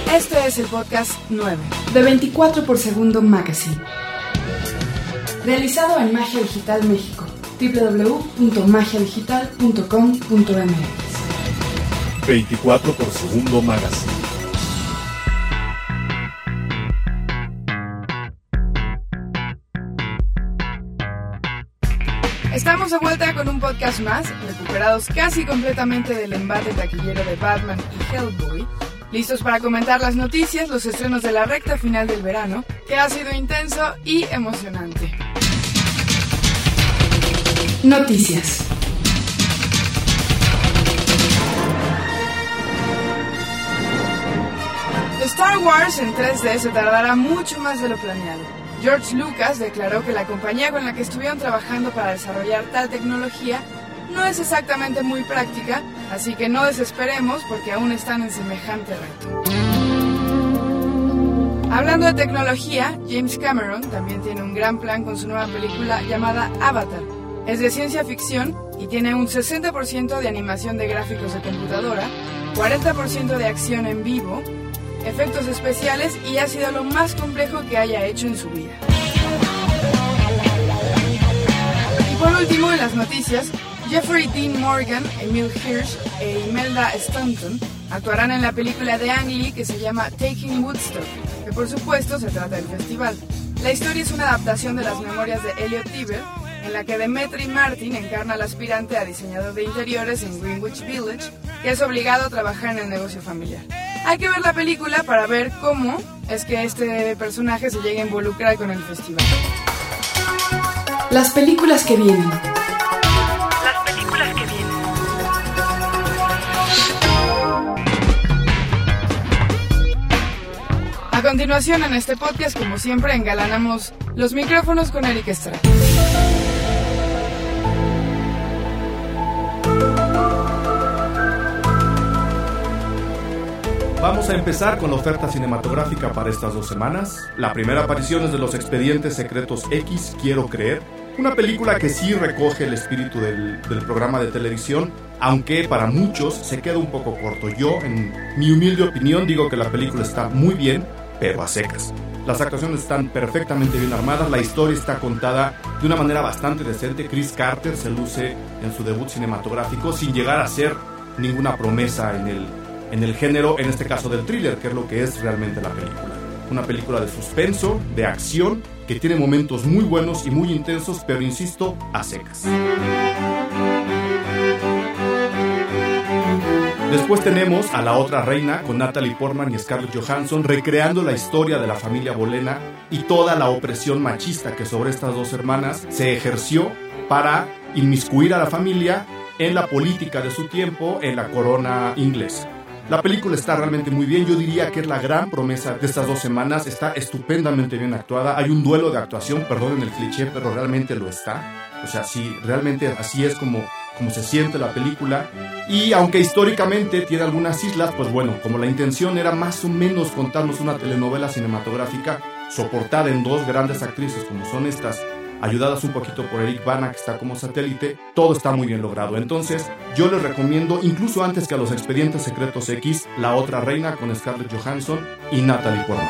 Este es el podcast 9 de 24 por segundo Magazine, realizado en Magia Digital México, www.magiadigital.com.mx. 24 por segundo Magazine. Estamos de vuelta con un podcast más, recuperados casi completamente del embate taquillero de Batman y Hellboy, listos para comentar las noticias, los estrenos de la recta final del verano, que ha sido intenso y emocionante. Noticias. Star Wars en 3D se tardará mucho más de lo planeado. George Lucas declaró que la compañía con la que estuvieron trabajando para desarrollar tal tecnología no es exactamente muy práctica, así que no desesperemos porque aún están en semejante reto. Hablando de tecnología, James Cameron también tiene un gran plan con su nueva película llamada Avatar. Es de ciencia ficción y tiene un 60% de animación de gráficos de computadora, 40% de acción en vivo, efectos especiales y ha sido lo más complejo que haya hecho en su vida. Y por último, en las noticias, Jeffrey Dean Morgan, Emile Hirsch e Imelda Staunton actuarán en la película de Ang Lee que se llama Taking Woodstock, que por supuesto se trata del festival. La historia es una adaptación de las memorias de Elliot Tiber, en la que Demetri Martin encarna al aspirante a diseñador de interiores en Greenwich Village, que es obligado a trabajar en el negocio familiar. Hay que ver la película para ver cómo es que este personaje se llega a involucrar con el festival. Las películas que vienen. A continuación, en este podcast, como siempre, engalanamos los micrófonos con Eric Estrada. Vamos a empezar con la oferta cinematográfica para estas 2 semanas. La primera aparición es de Los Expedientes Secretos X, Quiero Creer. Una película que sí recoge el espíritu del programa de televisión, aunque para muchos se queda un poco corto. Yo, en mi humilde opinión, digo que la película está muy bien, pero a secas. Las actuaciones están perfectamente bien armadas, la historia está contada de una manera bastante decente. Chris Carter se luce en su debut cinematográfico sin llegar a ser ninguna promesa en el género, en este caso del thriller, que es lo que es realmente la película. Una película de suspenso, de acción, que tiene momentos muy buenos y muy intensos, pero insisto, a secas. Después tenemos a La Otra Reina, con Natalie Portman y Scarlett Johansson, recreando la historia de la familia Bolena y toda la opresión machista que sobre estas 2 hermanas se ejerció para inmiscuir a la familia en la política de su tiempo, en la corona inglesa. La película está realmente muy bien, yo diría que es la gran promesa de estas 2 semanas, está estupendamente bien actuada, hay un duelo de actuación, perdonen el cliché, pero realmente lo está, o sea, sí, realmente así es como se siente la película, y aunque históricamente tiene algunas islas, pues bueno, como la intención era más o menos contarnos una telenovela cinematográfica soportada en 2 grandes actrices como son estas, ayudadas un poquito por Eric Bana, que está como satélite, todo está muy bien logrado. Entonces, yo les recomiendo, incluso antes que a Los Expedientes Secretos X, La Otra Reina con Scarlett Johansson y Natalie Portman.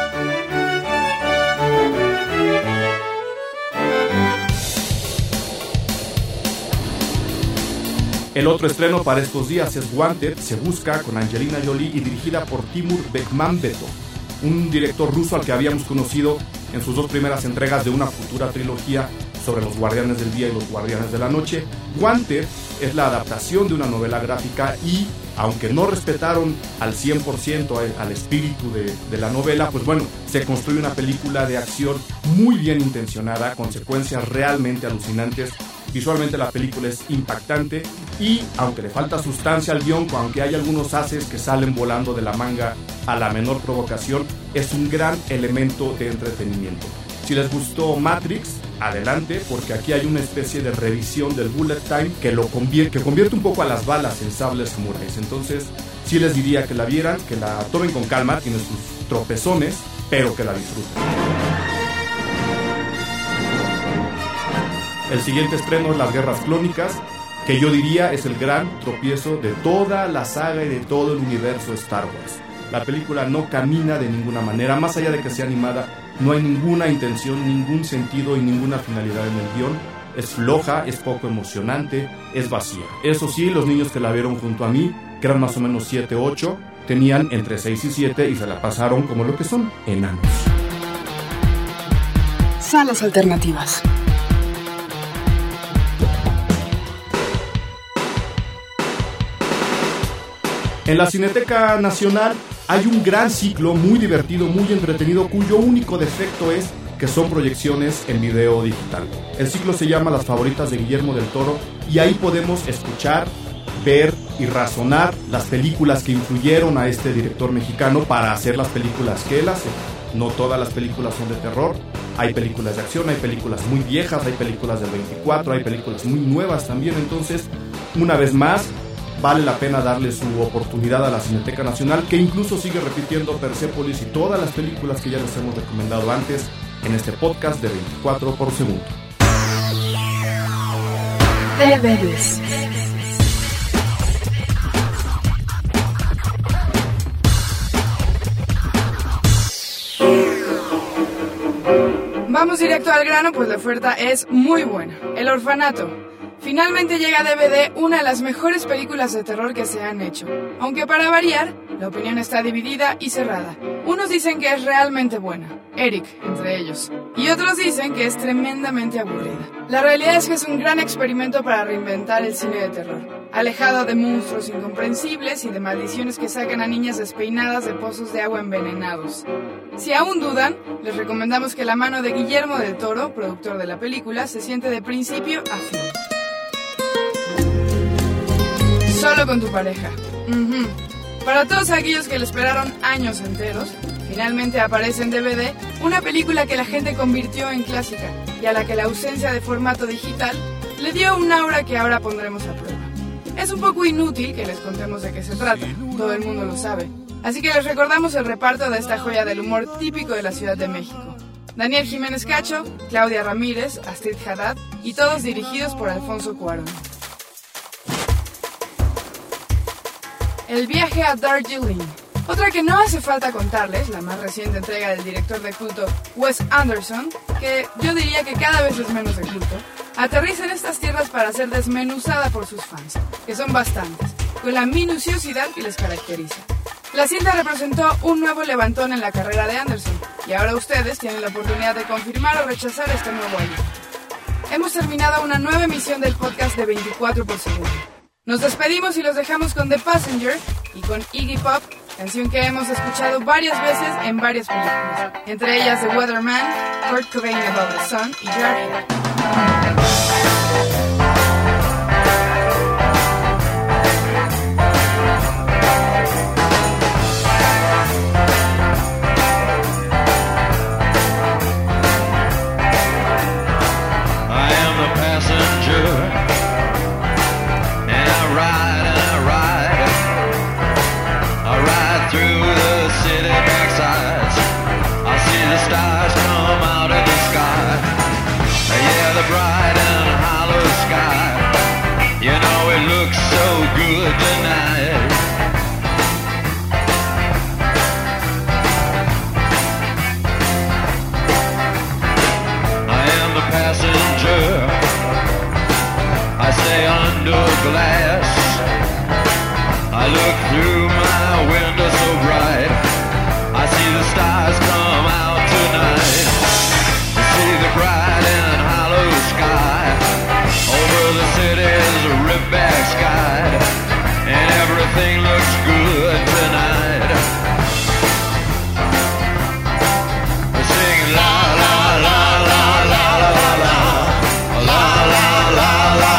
El otro estreno para estos días es Wanted, Se Busca, con Angelina Jolie y dirigida por Timur Bekmambetov, un director ruso al que habíamos conocido en sus 2 primeras entregas de una futura trilogía sobre los Guardianes del Día y los Guardianes de la Noche. Wanted es la adaptación de una novela gráfica y, aunque no respetaron al 100% al espíritu de la novela, pues bueno, se construye una película de acción muy bien intencionada, con secuencias realmente alucinantes. Visualmente la película es impactante y, aunque le falta sustancia al guión, aunque hay algunos haces que salen volando de la manga a la menor provocación, es un gran elemento de entretenimiento. Si les gustó Matrix, adelante, porque aquí hay una especie de revisión del bullet time que convierte un poco a las balas en sables samuráis. Entonces, sí les diría que la vieran, que la tomen con calma, tiene sus tropezones, pero que la disfruten. El siguiente estreno es Las Guerras Clónicas, que yo diría es el gran tropiezo de toda la saga y de todo el universo Star Wars. La película no camina de ninguna manera, más allá de que sea animada, no hay ninguna intención, ningún sentido y ninguna finalidad en el guión. Es floja, es poco emocionante, es vacía. Eso sí, los niños que la vieron junto a mí, que eran más o menos 7, 8, tenían entre 6 y 7 y se la pasaron como lo que son, enanos. Salas alternativas. En la Cineteca Nacional hay un gran ciclo muy divertido, muy entretenido, cuyo único defecto es que son proyecciones en video digital. El ciclo se llama Las favoritas de Guillermo del Toro y ahí podemos escuchar, ver y razonar las películas que influyeron a este director mexicano para hacer las películas que él hace. No todas las películas son de terror, hay películas de acción, hay películas muy viejas, hay películas del 24, hay películas muy nuevas también. Entonces, una vez más, vale la pena darle su oportunidad a la Cineteca Nacional, que incluso sigue repitiendo Persépolis y todas las películas que ya les hemos recomendado antes en este podcast de 24 por segundo. DVDs. Vamos directo al grano, pues la oferta es muy buena. El Orfanato. Finalmente llega a DVD una de las mejores películas de terror que se han hecho. Aunque para variar, la opinión está dividida y cerrada. Unos dicen que es realmente buena, Eric entre ellos, y otros dicen que es tremendamente aburrida. La realidad es que es un gran experimento para reinventar el cine de terror, alejado de monstruos incomprensibles y de maldiciones que sacan a niñas despeinadas de pozos de agua envenenados. Si aún dudan, les recomendamos que la mano de Guillermo del Toro, productor de la película, se siente de principio a fin. Solo con tu pareja. Para todos aquellos que le esperaron años enteros, finalmente aparece en DVD una película que la gente convirtió en clásica y a la que la ausencia de formato digital le dio un aura que ahora pondremos a prueba. Es un poco inútil que les contemos de qué se trata, todo el mundo lo sabe. Así que les recordamos el reparto de esta joya del humor típico de la Ciudad de México. Daniel Jiménez Cacho, Claudia Ramírez, Astrid Haddad y todos dirigidos por Alfonso Cuarón. El viaje a Darjeeling. Otra que no hace falta contarles, la más reciente entrega del director de culto Wes Anderson, que yo diría que cada vez es menos de culto, aterriza en estas tierras para ser desmenuzada por sus fans, que son bastantes, con la minuciosidad que les caracteriza. La cinta representó un nuevo levantón en la carrera de Anderson, y ahora ustedes tienen la oportunidad de confirmar o rechazar este nuevo hallazgo. Hemos terminado una nueva emisión del podcast de 24 por segundo. Nos despedimos y los dejamos con The Passenger y con Iggy Pop, canción que hemos escuchado varias veces en varias películas, entre ellas The Weatherman, Kurt Cobain Above the Sun y Jarhead. Glass. I look through my window so bright, I see the stars come out tonight. I see the bright and hollow sky over the city's ripped back sky, and everything looks good tonight. I sing la la la la la la la la la la la la.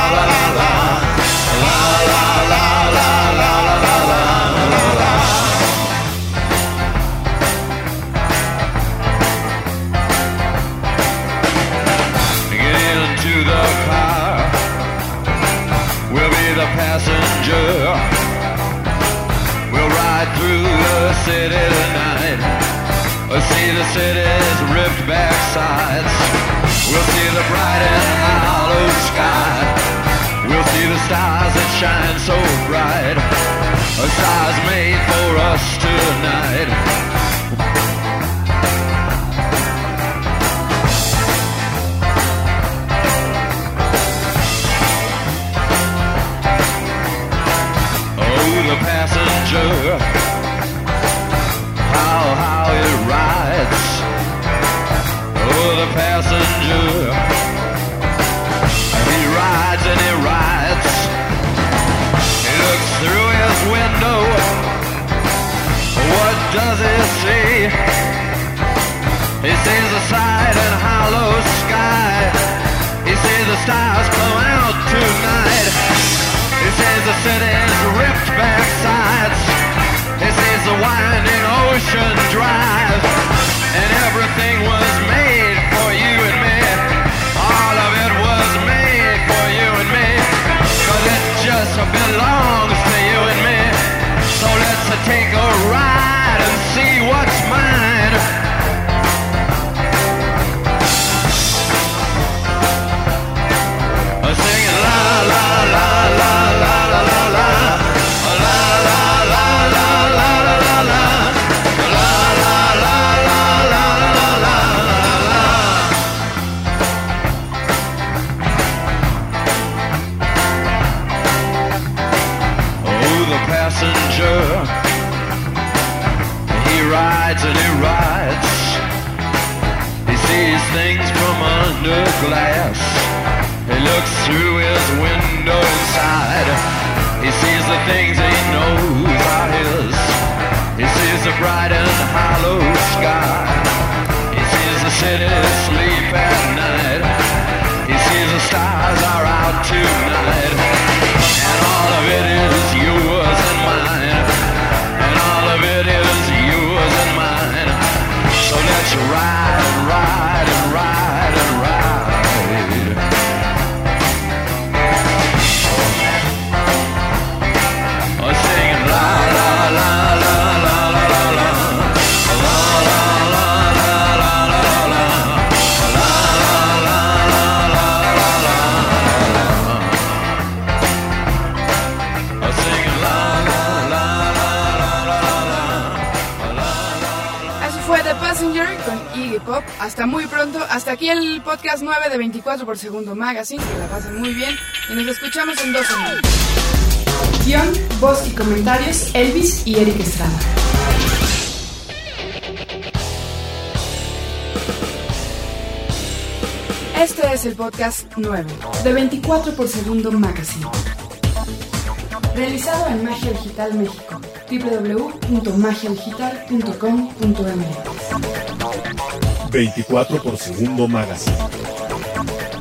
Passenger, we'll ride through the city tonight. We'll see the city's ripped back sides. We'll see the bright and hollow sky. We'll see the stars that shine so bright. A star's made for us tonight. Oh, the passenger, how it rides. Oh, the passenger, he rides and he rides. He looks through his window. What does he see? He sees the side and hollow sky. He sees the stars come out tonight. He sees the city's ripped back sides. He sees the winding ocean drive. And everything was made for you and me. All of it was made for you and me. 'Cause it just belongs to you and me. So let's take a ride and see what's mine. Singing la la la la la la la la. La la la la la la la. La la la la la la la la. Oh, the passenger, he rides and he rides. He sees things from under glass. He looks through his window inside. He sees the things he knows are his. He sees the bright and hollow sky. He sees the city sleep at night. He sees the stars are out tonight. And all of it is yours and mine. And all of it is yours and mine. So let's ride and ride and ride and ride. Singing la la la la la la la la. La la la la la la la. La la la la la la la. Singing la la la la la la. Eso fue The Passenger con Iggy Pop. Hasta muy pronto. Hasta aquí el podcast 9 de 24 por segundo Magazine. Que la pasen muy bien y nos escuchamos en 2 semanas. Guión, voz y comentarios, Elvis y Eric Estrada. Este es el podcast 9 de 24 por segundo Magazine. Realizado en Magia Digital México. www.magiadigital.com.mx 24 por segundo Magazine.